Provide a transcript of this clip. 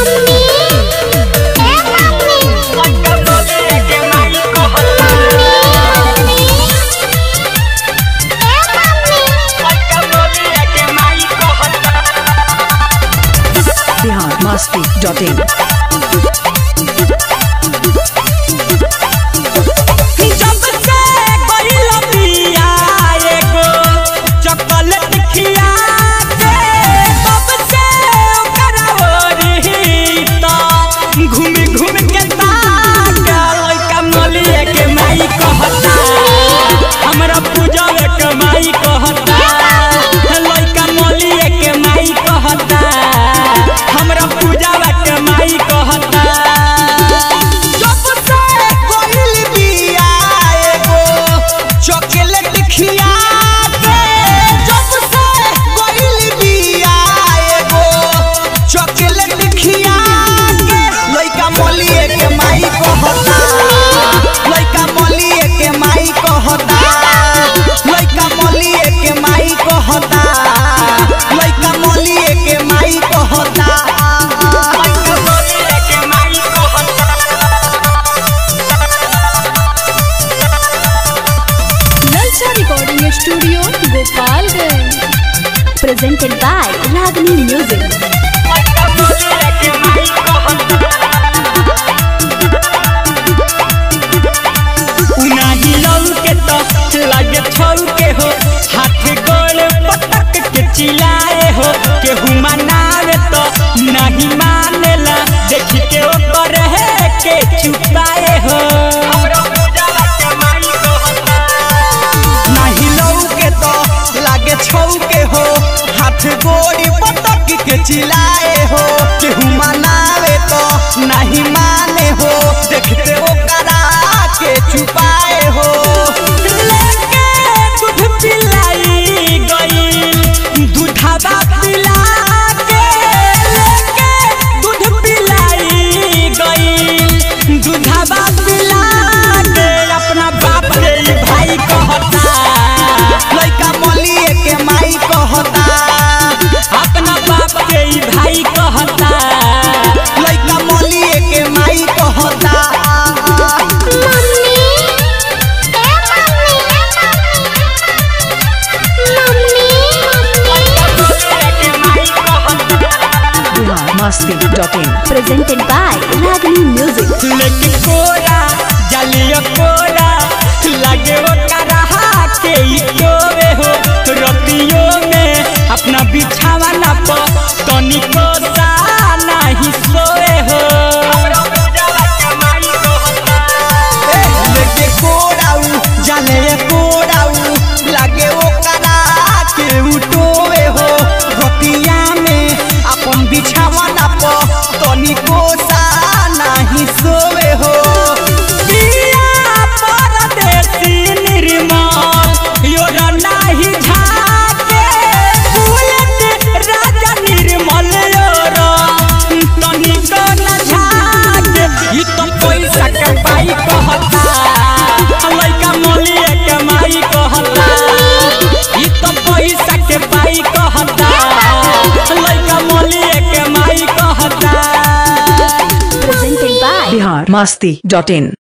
Masti.in Studio Gopalganj, presented by Ragini Music. उनाही लौ के तो लगे छौ के हो, हाथ गोड़ पटक के चिल्लाए हो, केहू मनावे तो नहीं मानेला, देख के ओकर है के छुपाए हो। छौ के हो, हाथ गोड़ी पटक के चिल्लाए हो, केहू मनावे तो नहीं माने हो, देखते हो करा के छुपाए हो। लेके दूध पिलाई गई, दूधवा पिला के लेके दूध पिलाई गई, दूधवा पिला के अपना बाप रे भाई कहता, लइका मलिए के माई कहता, अपना बाप के भाई कहता, लइका मलिए के माई कहता। Masti.in presented by Ragini Music. लेके कोरा जलियो कोरा लगे वो करहा के इकोवे हो, रतियों में अपना बिछावा ना पो तनिको सा नहीं सोए हो। लेके कोराऊ जाले कोराऊ लगे वो करा के उठोवे हो, रतिया में अपन बिछावा ना पो तनिको सा नहीं सोवे हो। पिया परदेसी निर्मल योरा नहीं झाके, बुलेट राजा निर्मल योरा तनिको न झाके, ई तो पैसा के पाई कहता, लइका मोलिए के माई कहता, ई तो पैसा के पाई कहता, लइका मोलिए के माई कहता। Presented by Masti.in